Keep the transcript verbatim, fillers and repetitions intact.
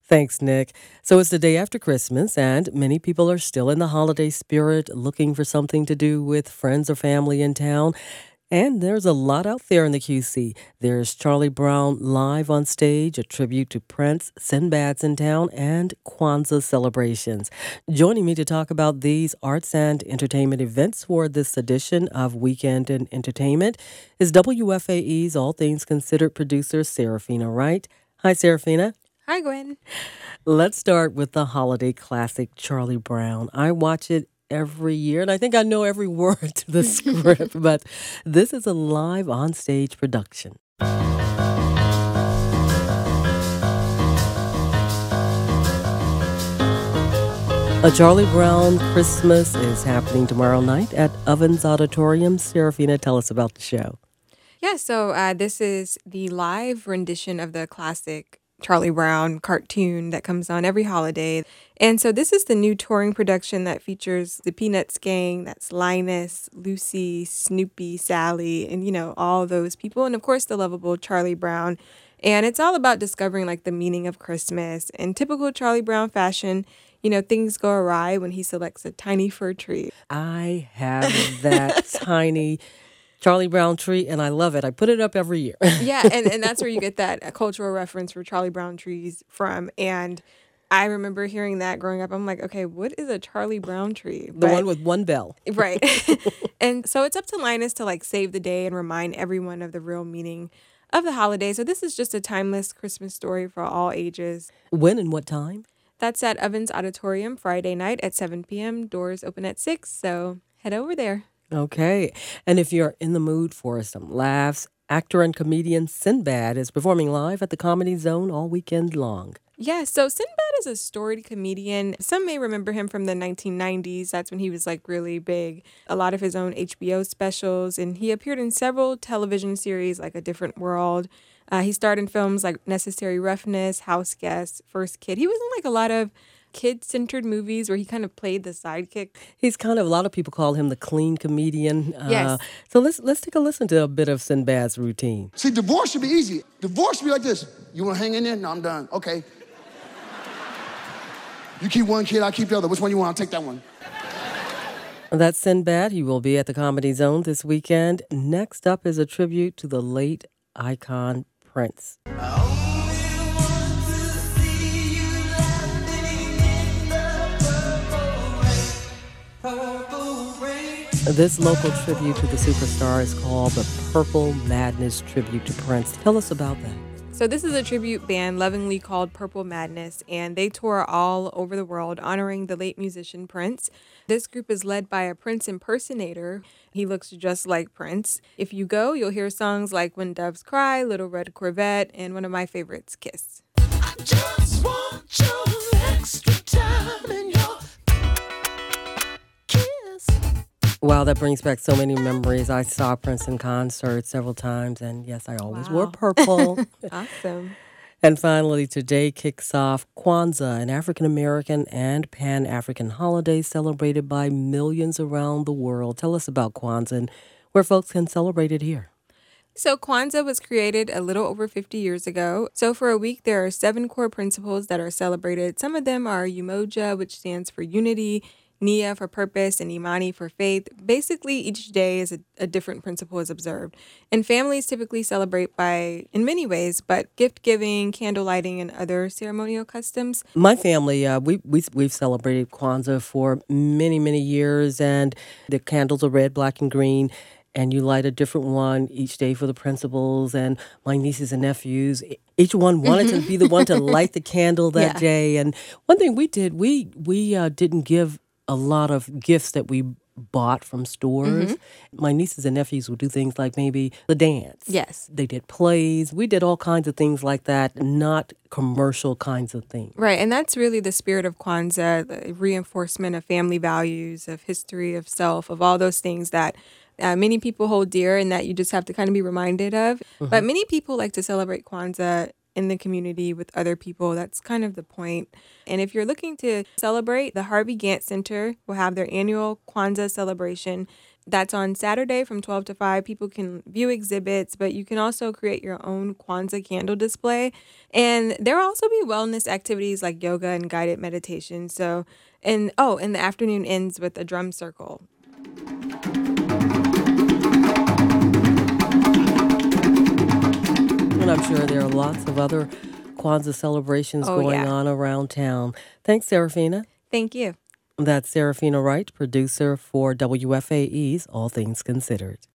Thanks, Nick. So it's the day after Christmas, and many people are still in the holiday spirit, looking for something to do with friends or family in town. And there's a lot out there in the Q C. There's Charlie Brown live on stage, a tribute to Prince, Sinbad's in town, and Kwanzaa celebrations. Joining me to talk about these arts and entertainment events for this edition of Weekend in Entertainment is W F A E's All Things Considered producer, Serafina Wright. Hi, Serafina. Hi, Gwen. Let's start with the holiday classic, Charlie Brown. I watch it every year, and I think I know every word to the script, but this is a live on-stage production. A Charlie Brown Christmas is happening tomorrow night at Ovens Auditorium. Serafina, tell us about the show. Yeah, so uh, this is the live rendition of the classic Charlie Brown cartoon that comes on every holiday. And so this is the new touring production that features the Peanuts gang. That's Linus, Lucy, Snoopy, Sally, and, you know, all those people. And, of course, the lovable Charlie Brown. And it's all about discovering, like, the meaning of Christmas. In typical Charlie Brown fashion, you know, things go awry when he selects a tiny fir tree. I have that tiny Charlie Brown tree, and I love it. I put it up every year. Yeah, and, and that's where you get that uh, cultural reference for Charlie Brown trees from. And I remember hearing that growing up. I'm like, okay, what is a Charlie Brown tree? The But- one with one bell. Right. And so it's up to Linus to like save the day and remind everyone of the real meaning of the holiday. So this is just a timeless Christmas story for all ages. When and what time? That's at Ovens Auditorium Friday night at seven p.m. Doors open at six. So head over there. Okay. And if you're in the mood for some laughs, actor and comedian Sinbad is performing live at the Comedy Zone all weekend long. Yeah, so Sinbad is a storied comedian. Some may remember him from the nineteen nineties. That's when he was like really big. A lot of his own H B O specials, and he appeared in several television series like A Different World. Uh, he starred in films like Necessary Roughness, House Guest, First Kid. He was in like a lot of kid-centered movies where he kind of played the sidekick. He's kind of, a lot of people call him the clean comedian. Uh, Yes. So let's let's take a listen to a bit of Sinbad's routine. See, divorce should be easy. Divorce should be like this. You want to hang in there? No, I'm done. Okay. You keep one kid, I keep the other. Which one you want? I'll take that one. That's Sinbad. He will be at the Comedy Zone this weekend. Next up is a tribute to the late icon Prince. This local tribute to the superstar is called the Purple Madness Tribute to Prince. Tell us about that. So this is a tribute band lovingly called Purple Madness, and they tour all over the world honoring the late musician Prince. This group is led by a Prince impersonator. He looks just like Prince. If you go, you'll hear songs like When Doves Cry, Little Red Corvette, and one of my favorites, Kiss. I just want your extra time and your kiss. Wow, that brings back so many memories. I saw Prince in concert several times, and yes, I always Wow. wore purple. Awesome. And finally, today kicks off Kwanzaa, an African-American and Pan-African holiday celebrated by millions around the world. Tell us about Kwanzaa and where folks can celebrate it here. So Kwanzaa was created a little over fifty years ago. So for a week, there are seven core principles that are celebrated. Some of them are Umoja, which stands for unity, Nia for purpose, and Imani for faith. Basically, each day is a, a different principle is observed. And families typically celebrate by, in many ways, but gift giving, candle lighting, and other ceremonial customs. My family, uh, we, we, we've celebrated Kwanzaa for many, many years, and the candles are red, black, and green. And you light a different one each day for the principals and my nieces and nephews. Each one wanted to be the one to light the candle that Yeah. day. And one thing we did, we we uh, didn't give a lot of gifts that we bought from stores. My nieces and nephews would do things like maybe the dance. Yes. They did plays. We did all kinds of things like that, not commercial kinds of things. Right, and that's really the spirit of Kwanzaa, the reinforcement of family values, of history, of self, of all those things that uh, many people hold dear and that you just have to kind of be reminded of. But many people like to celebrate Kwanzaa in the community with other people. That's kind of the point. And if you're looking to celebrate, the Harvey Gantt Center will have their annual Kwanzaa celebration That's on Saturday from twelve to five. People can view exhibits, but you can also create your own Kwanzaa candle display. And there will also be wellness activities like yoga and guided meditation. So, and oh, and the afternoon ends with a drum circle. And I'm sure there are lots of other Kwanzaa celebrations Oh, going yeah. on around town. Thanks, Serafina. Thank you. That's Serafina Wright, producer for W F A E's All Things Considered.